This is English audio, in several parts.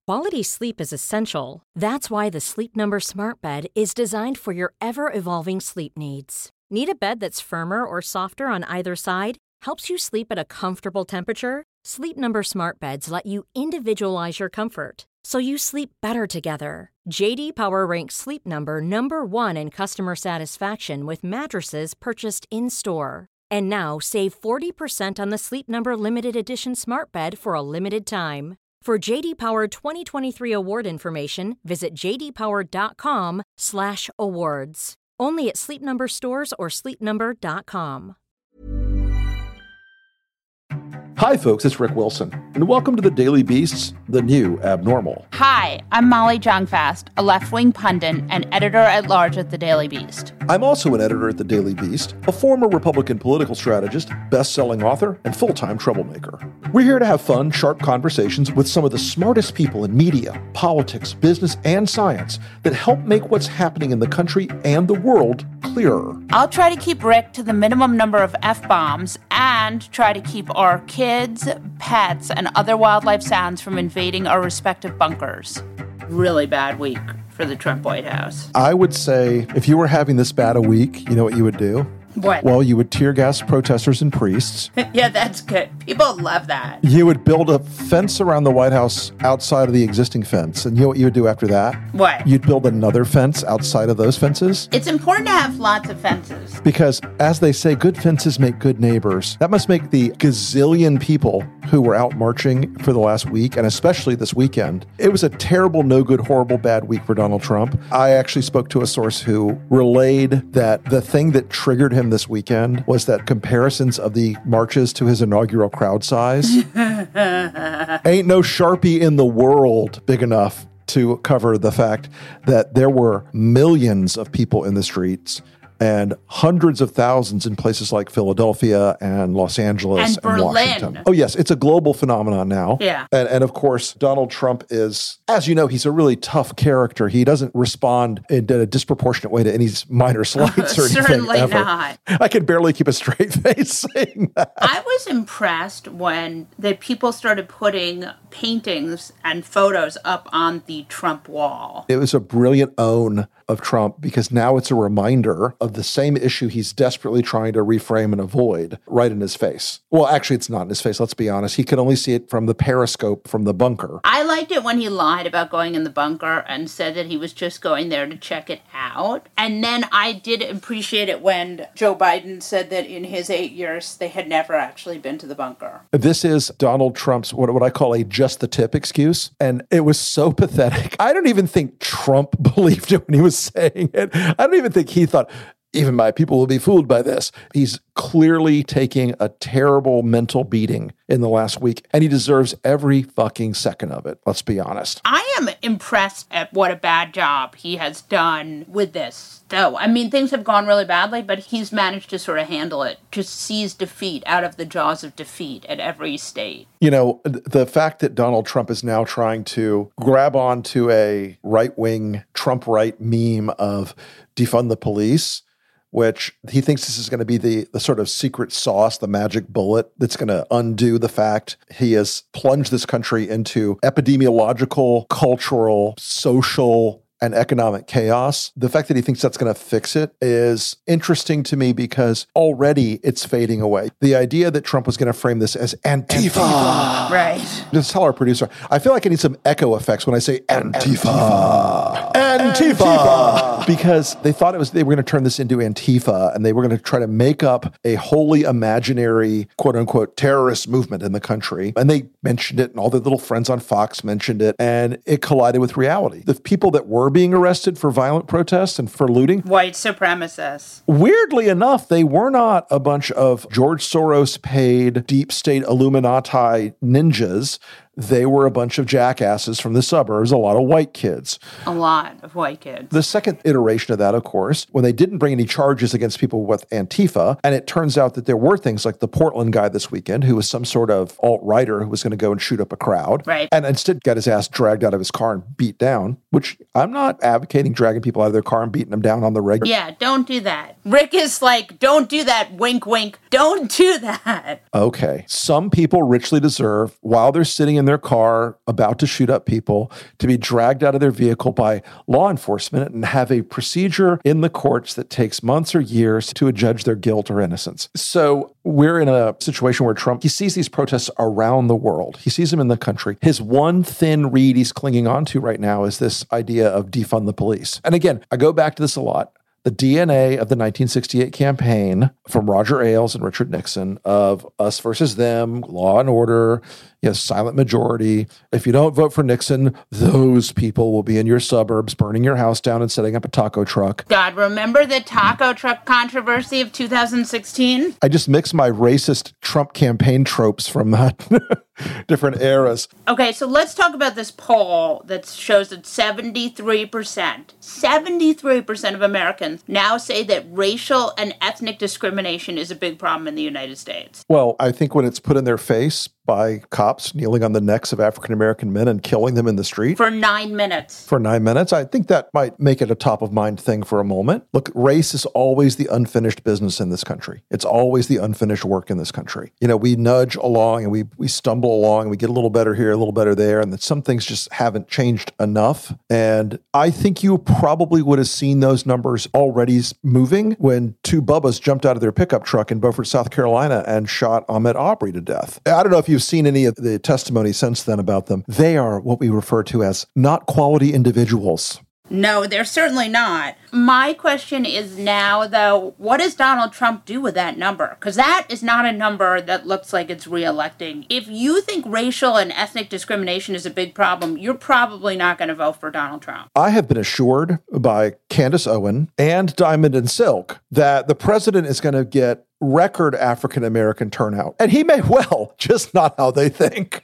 Quality sleep is essential. That's why the Sleep Number Smart Bed is designed for your ever-evolving sleep needs. Need a bed that's firmer or softer on either side? Helps you sleep at a comfortable temperature? Sleep Number Smart Beds let you individualize your comfort, so you sleep better together. J.D. Power ranks Sleep Number number 1 in customer satisfaction with mattresses purchased in-store. And now, save 40% on the Sleep Number Limited Edition Smart Bed for a limited time. For J.D. Power 2023 award information, visit jdpower.com/awards. Only at Sleep Number stores or sleepnumber.com. Hi, folks, it's Rick Wilson, and welcome to the Daily Beast's The New Abnormal. Hi, I'm Molly Jong-Fast, a left-wing pundit and editor-at-large at the Daily Beast. I'm also an editor at the Daily Beast, a former Republican political strategist, best-selling author, and full-time troublemaker. We're here to have fun, sharp conversations with some of the smartest people in media, politics, business, and science that help make what's happening in the country and the world clearer. I'll try to keep Rick to the minimum number of F-bombs and try to keep our kids, pets, and other wildlife sounds from invading our respective bunkers. Really bad week for the Trump White House. I would say if you were having this bad a week, you know what you would do? What? Well, you would tear gas protesters and priests. Yeah, that's good. People love that. You would build a fence around the White House outside of the existing fence. And you know what you would do after that? What? You'd build another fence outside of those fences. It's important to have lots of fences. Because, as they say, good fences make good neighbors. That must make the gazillion people who were out marching for the last week, and especially this weekend. It was a terrible, no good, horrible, bad week for Donald Trump. I actually spoke to a source who relayed that the thing that triggered him this weekend was that comparisons of the marches to his inaugural crowd size. Ain't no Sharpie in the world big enough to cover the fact that there were millions of people in the streets and hundreds of thousands in places like Philadelphia and Los Angeles and Berlin. Washington. Oh, yes. It's a global phenomenon now. Yeah. And of course, Donald Trump is, as you know, he's a really tough character. He doesn't respond in a disproportionate way to any minor slights or anything Certainly ever. Not. I can barely keep a straight face saying that. I was impressed when the people started putting paintings and photos up on the Trump wall. It was a brilliant own of Trump because now it's a reminder of the same issue he's desperately trying to reframe and avoid right in his face. Well, actually, it's not in his face, let's be honest. He can only see it from the periscope from the bunker. I liked it when he lied about going in the bunker and said that he was just going there to check it out. And then I did appreciate it when Joe Biden said that in his 8 years, they had never actually been to the bunker. This is Donald Trump's, what I call a just the tip excuse. And it was so pathetic. I don't even think Trump believed it when he was saying it. I don't even think he thought, even my people will be fooled by this. He's clearly taking a terrible mental beating in the last week, and he deserves every fucking second of it. Let's be honest. I am impressed at what a bad job he has done with this, though. I mean, things have gone really badly, but he's managed to sort of handle it, to seize defeat out of the jaws of defeat at every state. You know, the fact that Donald Trump is now trying to grab onto a right-wing Trump-right meme of defund the police, which he thinks this is going to be the sort of secret sauce, the magic bullet that's going to undo the fact he has plunged this country into epidemiological, cultural, social, and economic chaos. The fact that he thinks that's going to fix it is interesting to me because already it's fading away. The idea that Trump was going to frame this as Antifa. Right. Just tell our producer, I feel like I need some echo effects when I say Antifa. Antifa. Because they thought they were going to turn this into Antifa and they were going to try to make up a wholly imaginary, quote unquote, terrorist movement in the country. And they mentioned it and all their little friends on Fox mentioned it and it collided with reality. The people that were being arrested for violent protests and for looting, white supremacists. Weirdly enough, they were not a bunch of George Soros paid deep state Illuminati ninjas. They were a bunch of jackasses from the suburbs, a lot of white kids. A lot of white kids. The second iteration of that, of course, when they didn't bring any charges against people with Antifa, and it turns out that there were things like the Portland guy this weekend, who was some sort of alt-righter who was going to go and shoot up a crowd. Right. And instead got his ass dragged out of his car and beat down, which I'm not advocating dragging people out of their car and beating them down on the regular. Yeah, don't do that. Rick is like, don't do that, wink, wink. Don't do that. Okay. Some people richly deserve, while they're sitting in their car, about to shoot up people, to be dragged out of their vehicle by law enforcement and have a procedure in the courts that takes months or years to adjudge their guilt or innocence. So we're in a situation where Trump, he sees these protests around the world. He sees them in the country. His one thin reed he's clinging on to right now is this idea of defund the police. And again, I go back to this a lot. The DNA of the 1968 campaign from Roger Ailes and Richard Nixon of us versus them, law and order, silent majority. If you don't vote for Nixon, those people will be in your suburbs, burning your house down and setting up a taco truck. God, remember the taco truck controversy of 2016? I just mix my racist Trump campaign tropes from different eras. Okay, so let's talk about this poll that shows that 73% of Americans now say that racial and ethnic discrimination is a big problem in the United States. Well, I think when it's put in their face by cops kneeling on the necks of African-American men and killing them in the street. For 9 minutes. For 9 minutes. I think that might make it a top-of-mind thing for a moment. Look, race is always the unfinished business in this country. It's always the unfinished work in this country. We nudge along and we stumble along and we get a little better here, a little better there, and that some things just haven't changed enough. And I think you probably would have seen those numbers already moving when two Bubbas jumped out of their pickup truck in Beaufort, South Carolina and shot Ahmaud Arbery to death. I don't know if you've seen any of the testimony since then about them. They are what we refer to as not quality individuals. No, they're certainly not. My question is now, though, what does Donald Trump do with that number? Because that is not a number that looks like it's re-electing. If you think racial and ethnic discrimination is a big problem, you're probably not going to vote for Donald Trump. I have been assured by Candace Owen and Diamond and Silk that the president is going to get record African-American turnout. And he may well, just not how they think.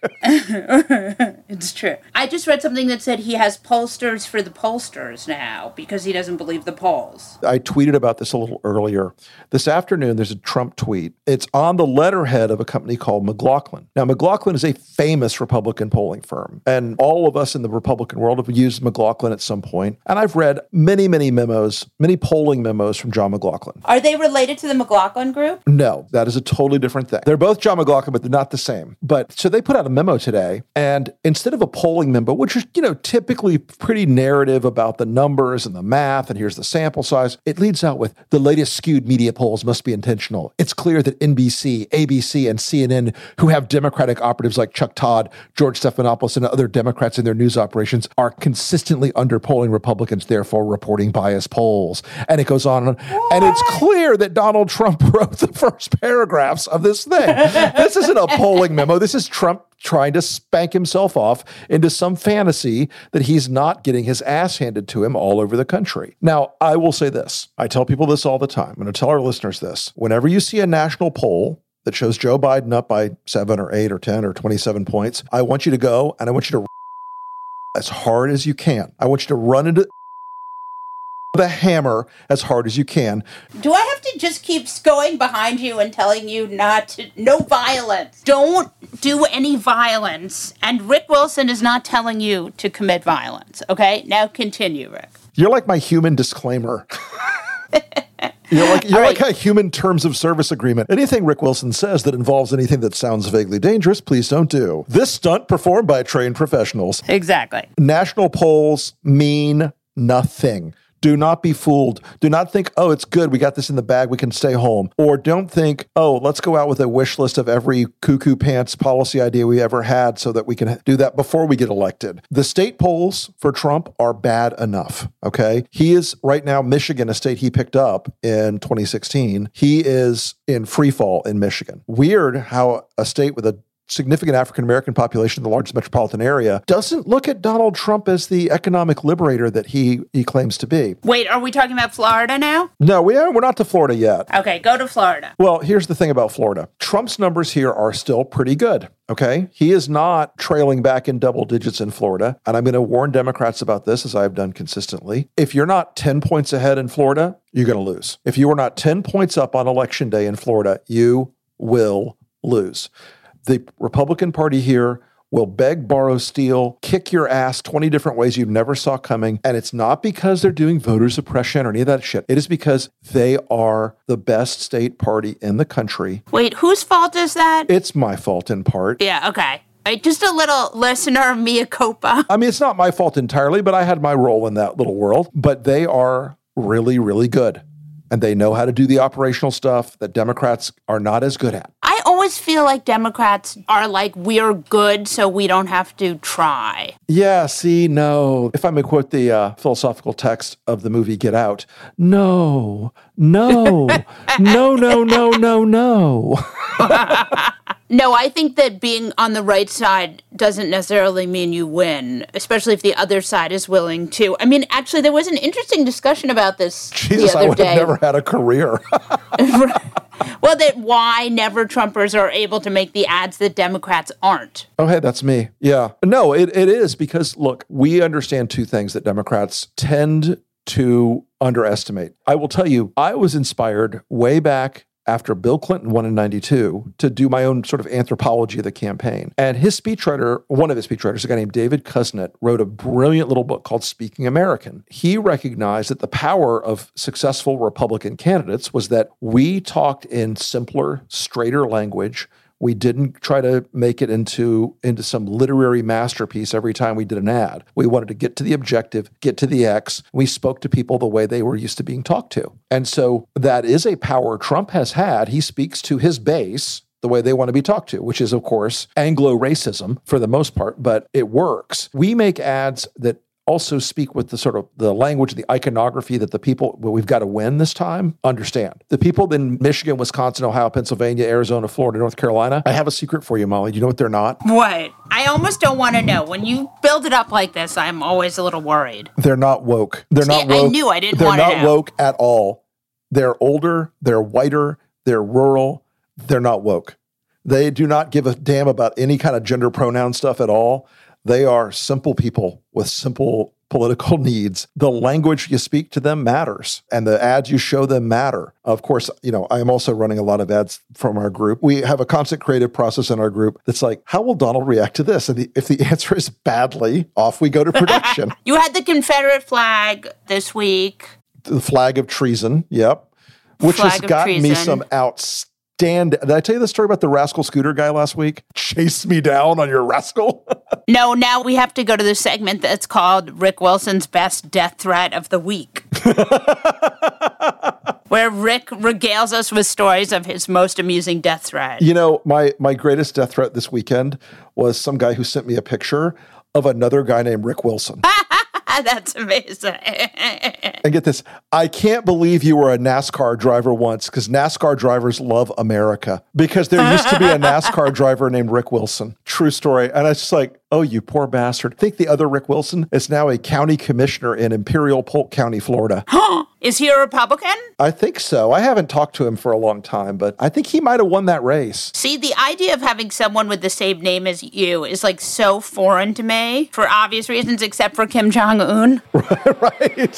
It's true. I just read something that said he has pollsters for the pollsters now because he doesn't believe the polls. I tweeted about this a little earlier. This afternoon, there's a Trump tweet. It's on the letterhead of a company called McLaughlin. Now, McLaughlin is a famous Republican polling firm, and all of us in the Republican world have used McLaughlin at some point. And I've read many memos, many polling memos from John McLaughlin. Are they related to the McLaughlin group? No, that is a totally different thing. They're both John McLaughlin, but they're not the same. But so they put out a memo today, and instead of a polling memo, which is, typically pretty narrative about the numbers and the math, and here's the sample size, it leads out with the latest skewed media polls must be intentional. It's clear that NBC, ABC, and CNN, who have Democratic operatives like Chuck Todd, George Stephanopoulos, and other Democrats in their news operations, are consistently underpolling Republicans, therefore reporting biased polls. And it goes on. And it's clear that Donald Trump wrote the first paragraphs of this thing. This isn't a polling memo. This is Trump trying to spank himself off into some fantasy that he's not getting his ass handed to him all over the country. Now, I will say this. I tell people this all the time. I'm going to tell our listeners this. Whenever you see a national poll that shows Joe Biden up by 7 or 8 or 10 or 27 points, I want you to go and I want you to as hard as you can. I want you to run into the hammer as hard as you can. Do I have to just keep going behind you and telling you no violence? Don't do any violence. And Rick Wilson is not telling you to commit violence. Okay? Now continue, Rick. You're like my human disclaimer. You're like a human terms of service agreement. Anything Rick Wilson says that involves anything that sounds vaguely dangerous, please don't do. This stunt performed by trained professionals. Exactly. National polls mean nothing. Do not be fooled. Do not think, oh, it's good. We got this in the bag. We can stay home. Or don't think, oh, let's go out with a wish list of every cuckoo pants policy idea we ever had so that we can do that before we get elected. The state polls for Trump are bad enough, okay? He is right now, Michigan, a state he picked up in 2016. He is in free fall in Michigan. Weird how a state with a significant African-American population in the largest metropolitan area doesn't look at Donald Trump as the economic liberator that he claims to be. Wait, are we talking about Florida now? No, we're not to Florida yet. Okay, go to Florida. Well, here's the thing about Florida. Trump's numbers here are still pretty good. Okay. He is not trailing back in double digits in Florida. And I'm going to warn Democrats about this, as I've done consistently. If you're not 10 points ahead in Florida, you're going to lose. If you are not 10 points up on election day in Florida, you will lose. The Republican Party here will beg, borrow, steal, kick your ass 20 different ways you never saw coming. And it's not because they're doing voter suppression or any of that shit. It is because they are the best state party in the country. Wait, whose fault is that? It's my fault in part. Yeah, okay. Just a little listener mea culpa. I mean, it's not my fault entirely, but I had my role in that little world. But they are really, really good. And they know how to do the operational stuff that Democrats are not as good at. I always feel like Democrats are like, we're good, so we don't have to try. Yeah, see, no. If I may quote the philosophical text of the movie Get Out, no. No, no. No, I think that being on the right side doesn't necessarily mean you win, especially if the other side is willing to. I mean, actually, there was an interesting discussion about this Jesus, the other day. I would have never had a career. Well, that why never-Trumpers are able to make the ads that Democrats aren't. Oh, hey, that's me. Yeah. No, it is because, look, we understand two things that Democrats tend to underestimate. I will tell you, I was inspired way back after Bill Clinton won in 92 to do my own sort of anthropology of the campaign. And his speechwriter, one of his speechwriters, a guy named David Kuznets, wrote a brilliant little book called Speaking American. He recognized that the power of successful Republican candidates was that we talked in simpler, straighter language. We didn't try to make it into some literary masterpiece every time we did an ad. We wanted to get to the objective, get to the X. We spoke to people the way they were used to being talked to. And so that is a power Trump has had. He speaks to his base the way they want to be talked to, which is, of course, Anglo-racism for the most part, but it works. We make ads that also speak with the sort of the language, the iconography that the people, well, we've got to win this time, understand. The people in Michigan, Wisconsin, Ohio, Pennsylvania, Arizona, Florida, North Carolina, I have a secret for you, Molly. Do you know what they're not? What? I almost don't want to know. When you build it up like this, I'm always a little worried. They're not woke. They're not woke. I knew I didn't want to know. They're not woke at all. They're older, they're whiter, they're rural, they're not woke. They do not give a damn about any kind of gender pronoun stuff at all. They are simple people with simple political needs. The language you speak to them matters, and the ads you show them matter. Of course, I am also running a lot of ads from our group. We have a constant creative process in our group that's like, how will Donald react to this? And if the answer is badly, off we go to production. You had the Confederate flag this week. The flag of treason, yep. Which has gotten me some outstanding. Did I tell you the story about the Rascal Scooter guy last week? Chase me down on your rascal? No, now we have to go to the segment that's called Rick Wilson's Best Death Threat of the Week. Where Rick regales us with stories of his most amusing death threat. My greatest death threat this weekend was some guy who sent me a picture of another guy named Rick Wilson. That's amazing. And get this, I can't believe you were a NASCAR driver once, because NASCAR drivers love America, because there used to be a NASCAR driver named Rick Wilson. True story. And I was just like, oh, you poor bastard. I think the other Rick Wilson is now a county commissioner in Imperial Polk County, Florida. Is he a Republican? I think so. I haven't talked to him for a long time, but I think he might have won that race. See, the idea of having someone with the same name as you is like so foreign to me for obvious reasons, except for Kim Jong-un. Right.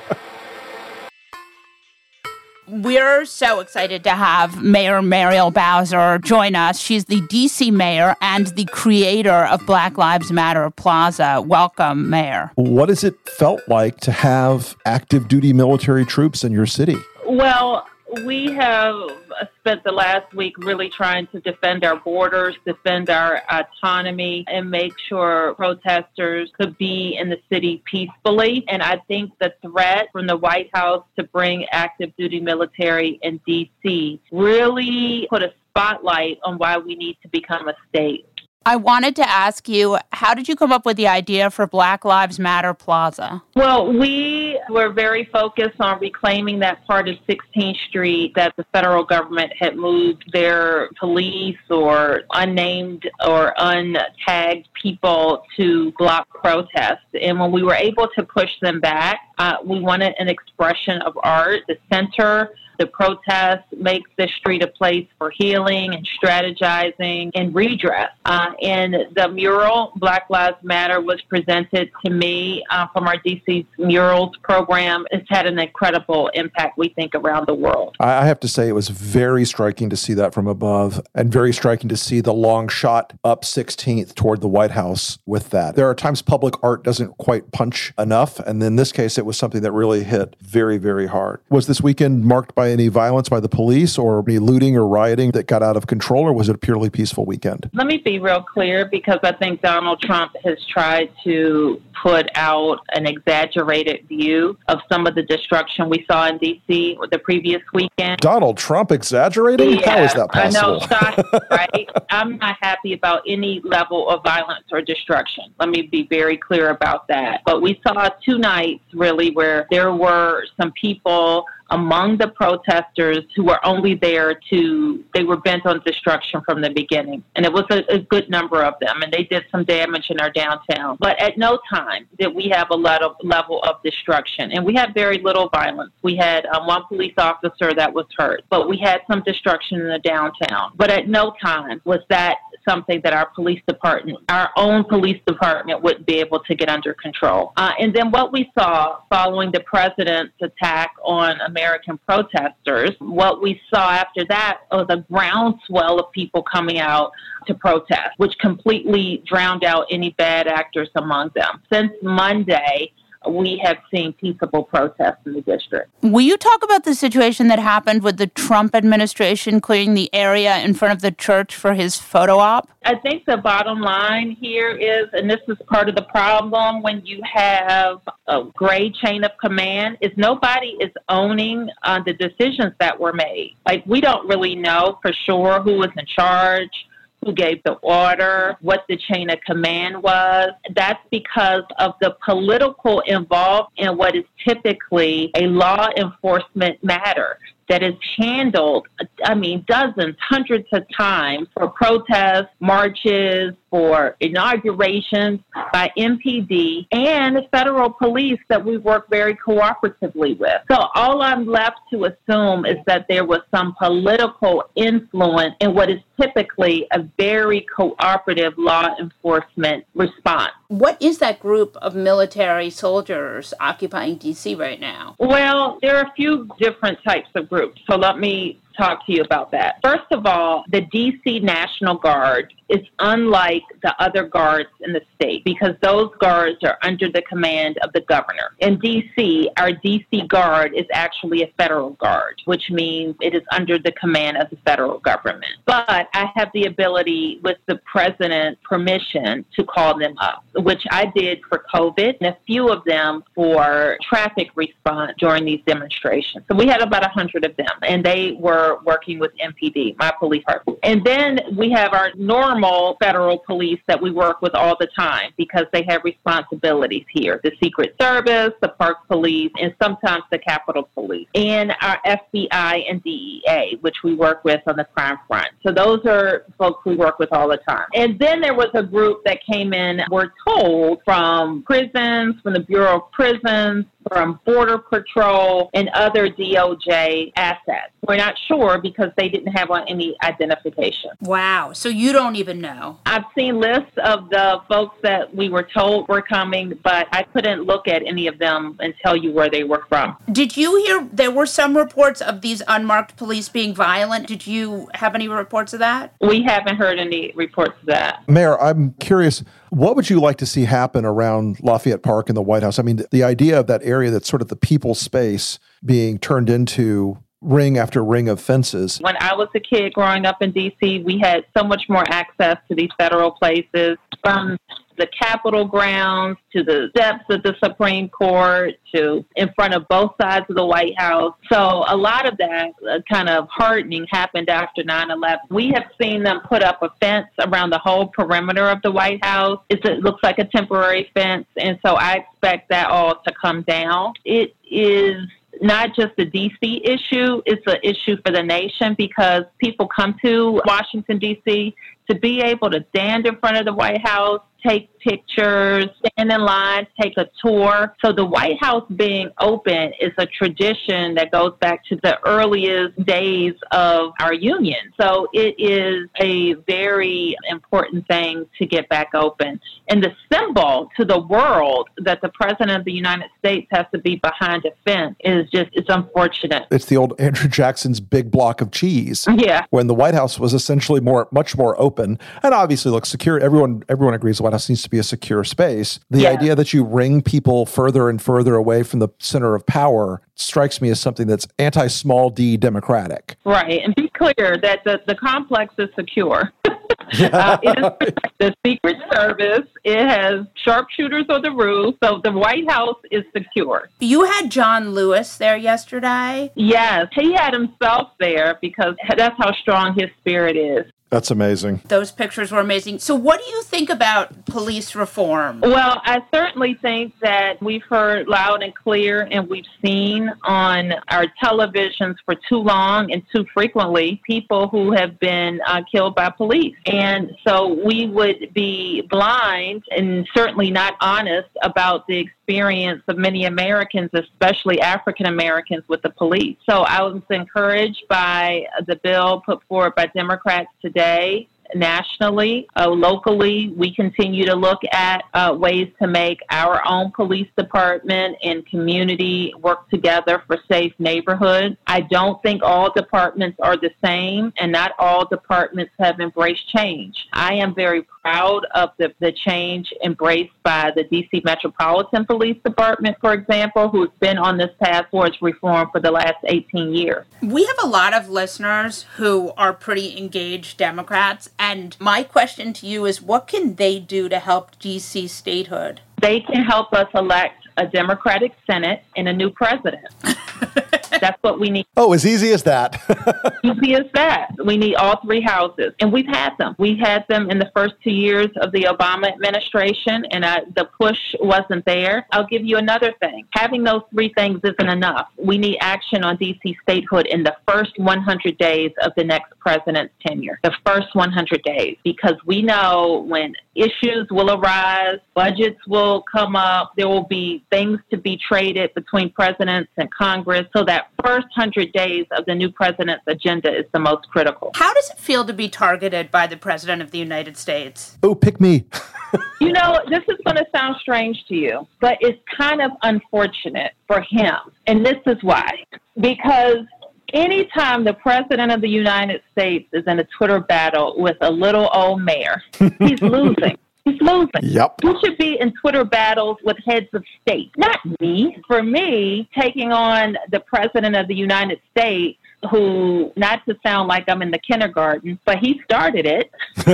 We're so excited to have Mayor Muriel Bowser join us. She's the D.C. mayor and the creator of Black Lives Matter Plaza. Welcome, Mayor. What has it felt like to have active duty military troops in your city? Well, we have spent the last week really trying to defend our borders, defend our autonomy, and make sure protesters could be in the city peacefully. And I think the threat from the White House to bring active duty military in D.C. really put a spotlight on why we need to become a state. I wanted to ask you, how did you come up with the idea for Black Lives Matter Plaza? Well, we were very focused on reclaiming that part of 16th Street that the federal government had moved their police or unnamed or untagged people to block protests. And when we were able to push them back, we wanted an expression of art. The center, the protest makes this street a place for healing and strategizing and redress. And the mural, Black Lives Matter, was presented to me from our DC's Murals program. It's had an incredible impact, we think, around the world. I have to say it was very striking to see that from above, and very striking to see the long shot up 16th toward the White House with that. There are times public art doesn't quite punch enough, and in this case, it was something that really hit very, very hard. Was this weekend marked by by any violence by the police or any looting or rioting that got out of control, or was it a purely peaceful weekend? Let me be real clear, because I think Donald Trump has tried to put out an exaggerated view of some of the destruction we saw in D.C. the previous weekend. Donald Trump exaggerating? Yeah, How is that possible? I know, right? I'm not happy about any level of violence or destruction. Let me be very clear about that. But we saw 2 nights, really, where there were some people among the protesters who were only there they were bent on destruction from the beginning. And it was a good number of them, and they did some damage in our downtown. But at no time did we have a level of destruction. And we had very little violence. We had one police officer that was hurt, but we had some destruction in the downtown. But at no time was that something that our own police department wouldn't be able to get under control. And then what we saw following the president's attack on American protesters, what we saw after that was a groundswell of people coming out to protest, which completely drowned out any bad actors among them. Since Monday, we have seen peaceable protests in the district. Will you talk about the situation that happened with the Trump administration clearing the area in front of the church for his photo op? I think the bottom line here is, and this is part of the problem when you have a gray chain of command, is nobody is owning the decisions that were made. Like, we don't really know for sure who was in charge, who gave the order, what the chain of command was. That's because of the political involved in what is typically a law enforcement matter that is handled, dozens, hundreds of times for protests, marches, for inaugurations by MPD and federal police that we work very cooperatively with. So all I'm left to assume is that there was some political influence in what is typically a very cooperative law enforcement response. What is that group of military soldiers occupying D.C. right now? Well, there are a few different types of groups, so let me talk to you about that. First of all, the D.C. National Guard is unlike the other guards in the state because those guards are under the command of the governor. In D.C., our D.C. Guard is actually a federal guard, which means it is under the command of the federal government. But I have the ability, with the president's permission, to call them up, which I did for COVID, and a few of them for traffic response during these demonstrations. So we had about 100 of them, and they were working with MPD, my police department. And then we have our normal federal police that we work with all the time because they have responsibilities here. The Secret Service, the Park Police, and sometimes the Capitol Police, and our FBI and DEA, which we work with on the crime front. So those are folks we work with all the time. And then there was a group that came in, we're told, from prisons, from the Bureau of Prisons, from Border Patrol, and other DOJ assets. We're not sure because they didn't have any identification. Wow. So you don't even know? I've seen lists of the folks that we were told were coming, but I couldn't look at any of them and tell you where they were from. Did you hear there were some reports of these unmarked police being violent? Did you have any reports of that? We haven't heard any reports of that. Mayor, I'm curious, what would you like to see happen around Lafayette Park and the White House? I mean, the idea of that area that's sort of the people's space being turned into ring after ring of fences. When I was a kid growing up in D.C., we had so much more access to these federal places, from the Capitol grounds to the steps of the Supreme Court to in front of both sides of the White House. So a lot of that kind of hardening happened after 9/11. We have seen them put up a fence around the whole perimeter of the White House. It looks like a temporary fence, and so I expect that all to come down. It is not just a D.C. issue, it's an issue for the nation because people come to Washington, D.C. to be able to stand in front of the White House, take pictures, stand in line, take a tour. So the White House being open is a tradition that goes back to the earliest days of our union. So it is a very important thing to get back open. And the symbol to the world that the President of the United States has to be behind a fence is it's unfortunate. It's the old Andrew Jackson's big block of cheese. Yeah. When the White House was essentially much more open. And obviously, look, secure. Everyone agrees the White House needs to be a secure space. The Yes. idea that you wring people further and further away from the center of power strikes me as something that's anti-small d democratic. Right. And be clear that the complex is secure. It is the Secret Service. It has sharpshooters on the roof. So the White House is secure. You had John Lewis there yesterday. Yes, he had himself there because that's how strong his spirit is. That's amazing. Those pictures were amazing. So what do you think about police reform? Well, I certainly think that we've heard loud and clear and we've seen on our televisions for too long and too frequently people who have been killed by police. And so we would be blind and certainly not honest about the experience of many Americans, especially African Americans, with the police. So I was encouraged by the bill put forward by Democrats today. Nationally, locally, we continue to look at ways to make our own police department and community work together for safe neighborhoods. I don't think all departments are the same, and not all departments have embraced change. I am very proud of the change embraced by the D.C. Metropolitan Police Department, for example, who's been on this path towards reform for the last 18 years. We have a lot of listeners who are pretty engaged Democrats, and my question to you is, what can they do to help D.C. statehood? They can help us elect a Democratic Senate and a new president. That's what we need. Oh, as easy as that. Easy as that. We need all three houses. And we've had them. We had them in the first 2 years of the Obama administration, and the push wasn't there. I'll give you another thing. Having those three things isn't enough. We need action on D.C. statehood in the first 100 days of the next president's tenure. The first 100 days. Because we know when issues will arise, budgets will come up, there will be things to be traded between presidents and Congress. So that first 100 days of the new president's agenda is the most critical. How does it feel to be targeted by the President of the United States? Oh, pick me. You know, this is going to sound strange to you, but it's kind of unfortunate for him. And this is why. Because anytime the President of the United States is in a Twitter battle with a little old mayor, he's losing. He's losing. Yep. We should be in Twitter battles with heads of state, not me. For me, taking on the President of the United States, who, not to sound like I'm in the kindergarten, but he started it.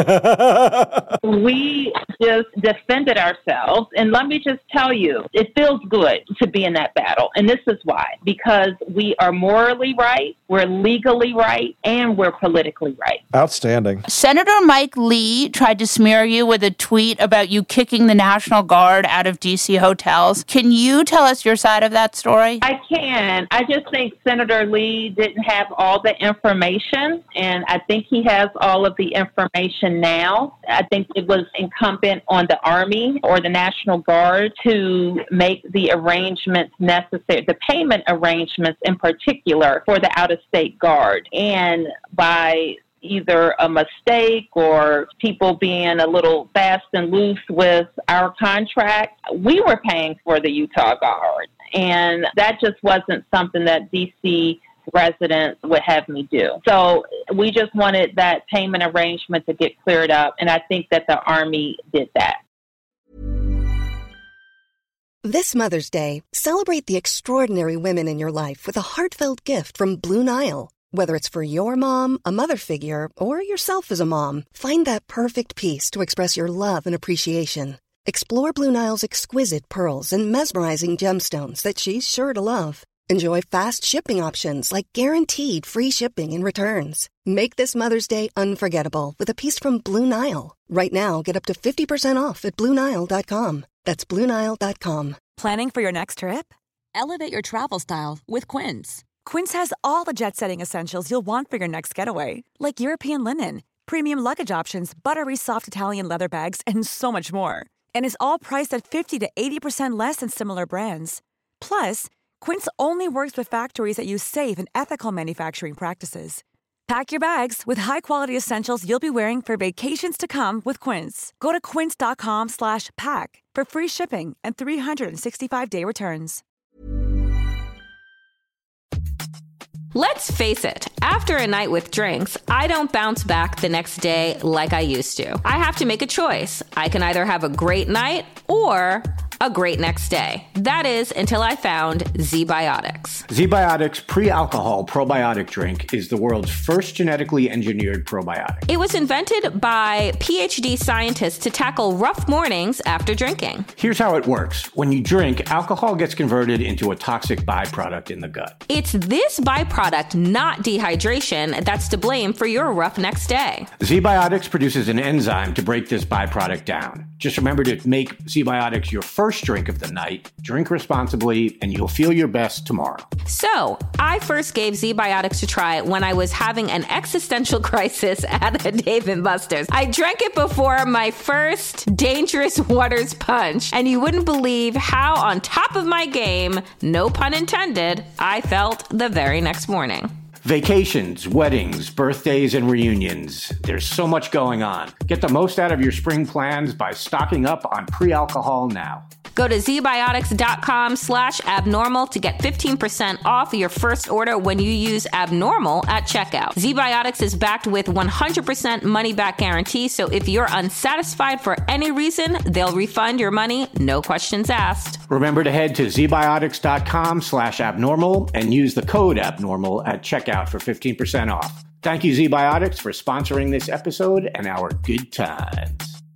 We just defended ourselves. And let me just tell you, it feels good to be in that battle. And this is why. Because we are morally right, we're legally right, and we're politically right. Outstanding. Senator Mike Lee tried to smear you with a tweet about you kicking the National Guard out of D.C. hotels. Can you tell us your side of that story? I can. I just think Senator Lee didn't have all the information, and I think he has all of the information now. I think it was incumbent on the Army or the National Guard to make the arrangements necessary, the payment arrangements in particular for the out-of-state guard. And by either a mistake or people being a little fast and loose with our contract, we were paying for the Utah Guard. And that just wasn't something that D.C. residents would have me do. So we just wanted that payment arrangement to get cleared up, and I think that the Army did that. This Mother's Day, celebrate the extraordinary women in your life with a heartfelt gift from Blue Nile. Whether it's for your mom, a mother figure, or yourself as a mom, find that perfect piece to express your love and appreciation. Explore Blue Nile's exquisite pearls and mesmerizing gemstones that she's sure to love. Enjoy fast shipping options like guaranteed free shipping and returns. Make this Mother's Day unforgettable with a piece from Blue Nile. Right now, get up to 50% off at BlueNile.com. That's BlueNile.com. Planning for your next trip? Elevate your travel style with Quince. Quince has all the jet-setting essentials you'll want for your next getaway, like European linen, premium luggage options, buttery soft Italian leather bags, and so much more. And is all priced at 50 to 80% less than similar brands. Plus, Quince only works with factories that use safe and ethical manufacturing practices. Pack your bags with high-quality essentials you'll be wearing for vacations to come with Quince. Go to quince.com/pack for free shipping and 365-day returns. Let's face it, after a night with drinks, I don't bounce back the next day like I used to. I have to make a choice. I can either have a great night or a great next day. That is, until I found ZBiotics. ZBiotics pre-alcohol probiotic drink is the world's first genetically engineered probiotic. It was invented by PhD scientists to tackle rough mornings after drinking. Here's how it works. When you drink, alcohol gets converted into a toxic byproduct in the gut. It's this byproduct, not dehydration, that's to blame for your rough next day. ZBiotics produces an enzyme to break this byproduct down. Just remember to make ZBiotics your first drink of the night, drink responsibly, and you'll feel your best tomorrow. So, I first gave ZBiotics a try when I was having an existential crisis at a Dave & Buster's. I drank it before my first Dangerous Waters punch, and you wouldn't believe how on top of my game, no pun intended, I felt the very next morning. Vacations, weddings, birthdays, and reunions. There's so much going on. Get the most out of your spring plans by stocking up on pre-alcohol now. Go to zbiotics.com/abnormal to get 15% off your first order when you use abnormal at checkout. ZBiotics is backed with 100% money-back guarantee, so if you're unsatisfied for any reason, they'll refund your money, no questions asked. Remember to head to zbiotics.com/abnormal and use the code abnormal at checkout for 15% off. Thank you, ZBiotics, for sponsoring this episode and our good times.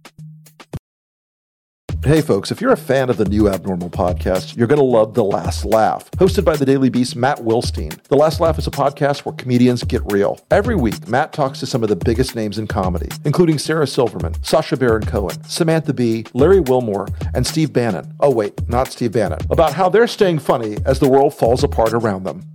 Hey folks, if you're a fan of the new Abnormal podcast, you're going to love The Last Laugh. Hosted by the Daily Beast's Matt Wilstein, The Last Laugh is a podcast where comedians get real. Every week, Matt talks to some of the biggest names in comedy, including Sarah Silverman, Sacha Baron Cohen, Samantha Bee, Larry Wilmore, and Steve Bannon. Oh wait, not Steve Bannon. About how they're staying funny as the world falls apart around them.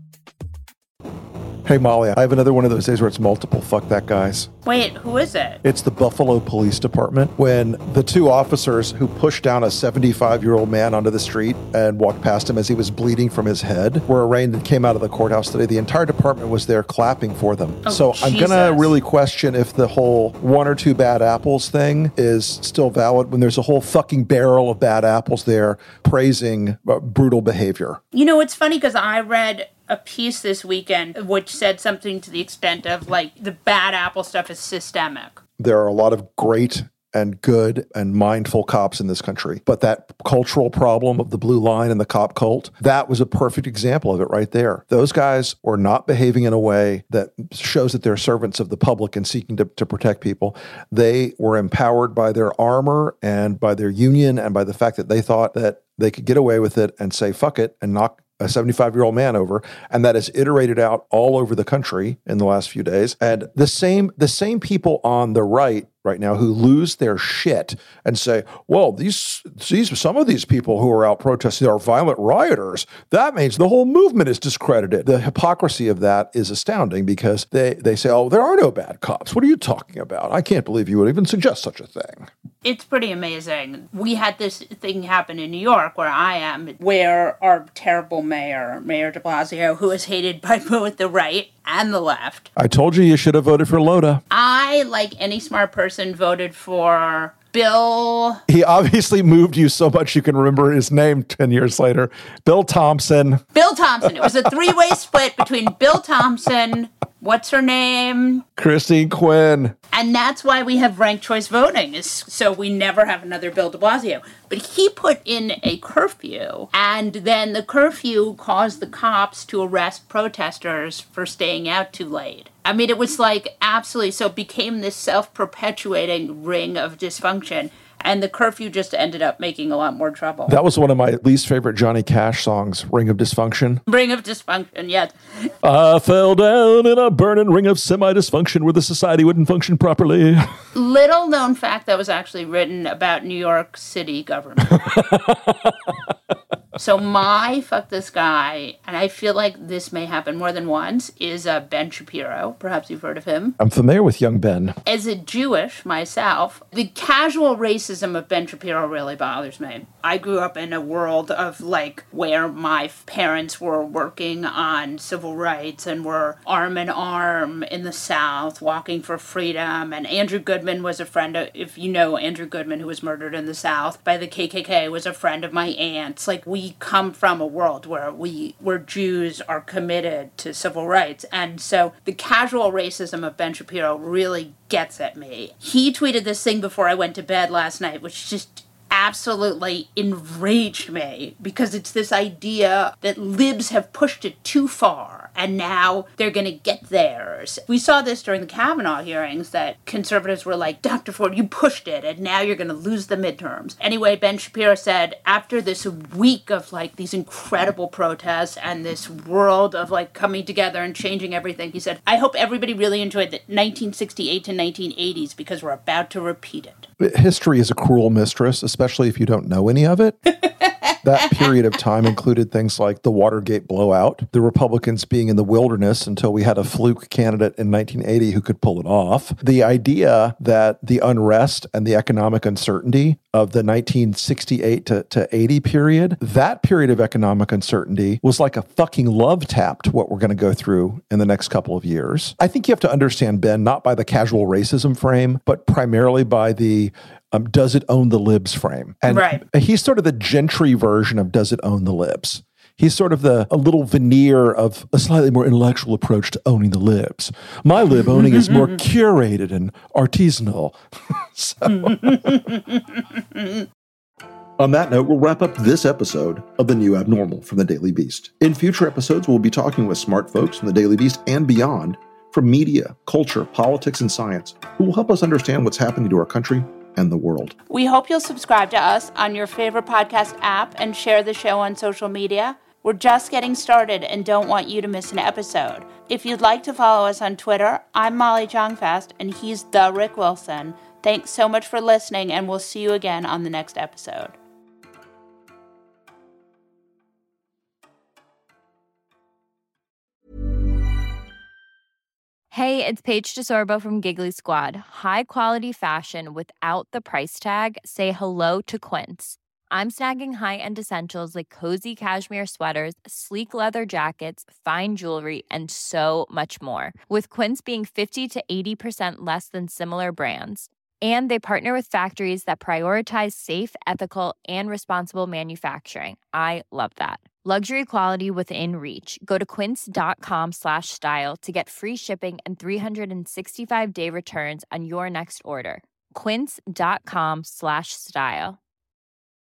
Hey Molly, I have another one of those days where it's multiple fuck that guys. Wait, who is it? It's the Buffalo Police Department. When the two officers who pushed down a 75-year-old man onto the street and walked past him as he was bleeding from his head were arraigned and came out of the courthouse today, the entire department was there clapping for them. Oh, so I'm going to really question if the whole one or two bad apples thing is still valid when there's a whole fucking barrel of bad apples there praising brutal behavior. You know, it's funny because I read a piece this weekend which said something to the extent of, like, the bad apple stuff is systemic. There are a lot of great and good and mindful cops in this country. But that cultural problem of the blue line and the cop cult, that was a perfect example of it right there. Those guys were not behaving in a way that shows that they're servants of the public and seeking to protect people. They were empowered by their armor and by their union and by the fact that they thought that they could get away with it and say, fuck it, and knock a 75-year-old man over, and that is iterated out all over the country in the last few days. And the same people on the right now who lose their shit and say, well, some of these people who are out protesting are violent rioters. That means the whole movement is discredited. The hypocrisy of that is astounding because they say, oh, there are no bad cops. What are you talking about? I can't believe you would even suggest such a thing. It's pretty amazing. We had this thing happen in New York where I am, where our terrible Mayor de Blasio, who is hated by both the right and the left. I told you should have voted for Loda. I, like any smart person, voted for Bill. He obviously moved you so much you can remember his name 10 years later. Bill Thompson. Bill Thompson. It was a three-way split between Bill Thompson, what's her name? Christine Quinn. And that's why we have ranked choice voting, is so we never have another Bill de Blasio. But he put in a curfew, and then the curfew caused the cops to arrest protesters for staying out too late. I mean, it was like absolutely, so it became this self-perpetuating ring of dysfunction. And the curfew just ended up making a lot more trouble. That was one of my least favorite Johnny Cash songs, Ring of Dysfunction. Ring of Dysfunction, yes. I fell down in a burning ring of semi-dysfunction where the society wouldn't function properly. Little known fact that was actually written about New York City government. So my fuck this guy, and I feel like this may happen more than once, is Ben Shapiro. Perhaps you've heard of him. I'm familiar with young Ben. As a Jewish myself, the casual racism of Ben Shapiro really bothers me. I grew up in a world of like where my parents were working on civil rights and were arm in arm in the South, walking for freedom. And Andrew Goodman was a friend of, if you know Andrew Goodman, who was murdered in the South by the KKK, was a friend of my aunt's. Like, we come from a world where Jews are committed to civil rights. And so the casual racism of Ben Shapiro really gets at me. He tweeted this thing before I went to bed last night, which just absolutely enraged me, because it's this idea that libs have pushed it too far and now they're going to get theirs. We saw this during the Kavanaugh hearings, that conservatives were like, Dr. Ford, you pushed it and now you're going to lose the midterms. Anyway, Ben Shapiro said, after this week of like these incredible protests and this world of like coming together and changing everything, he said, I hope everybody really enjoyed the 1968 to 1980s because we're about to repeat it. History is a cruel mistress, especially if you don't know any of it. That period of time included things like the Watergate blowout, the Republicans being in the wilderness until we had a fluke candidate in 1980 who could pull it off. The idea that the unrest and the economic uncertainty of the 1968 to 80 period, that period of economic uncertainty was like a fucking love tap to what we're going to go through in the next couple of years. I think you have to understand Ben, not by the casual racism frame, but primarily by the does it own the libs frame. And right. He's sort of the Gentry version of does it own the libs. He's sort of a little veneer of a slightly more intellectual approach to owning the libs. My lib owning is more curated and artisanal. On that note, we'll wrap up this episode of The New Abnormal from The Daily Beast. In future episodes, we'll be talking with smart folks from The Daily Beast and beyond, from media, culture, politics, and science, who will help us understand what's happening to our country and the world. We hope you'll subscribe to us on your favorite podcast app and share the show on social media. We're just getting started and don't want you to miss an episode. If you'd like to follow us on Twitter, I'm Molly Jong-Fast and he's the Rick Wilson. Thanks so much for listening, and we'll see you again on the next episode. Hey, it's Paige DeSorbo from Giggly Squad. High quality fashion without the price tag. Say hello to Quince. I'm snagging high-end essentials like cozy cashmere sweaters, sleek leather jackets, fine jewelry, and so much more. With Quince being 50 to 80% less than similar brands. And they partner with factories that prioritize safe, ethical, and responsible manufacturing. I love that. Luxury quality within reach. Go to quince.com/style to get free shipping and 365-day returns on your next order. Quince.com/style.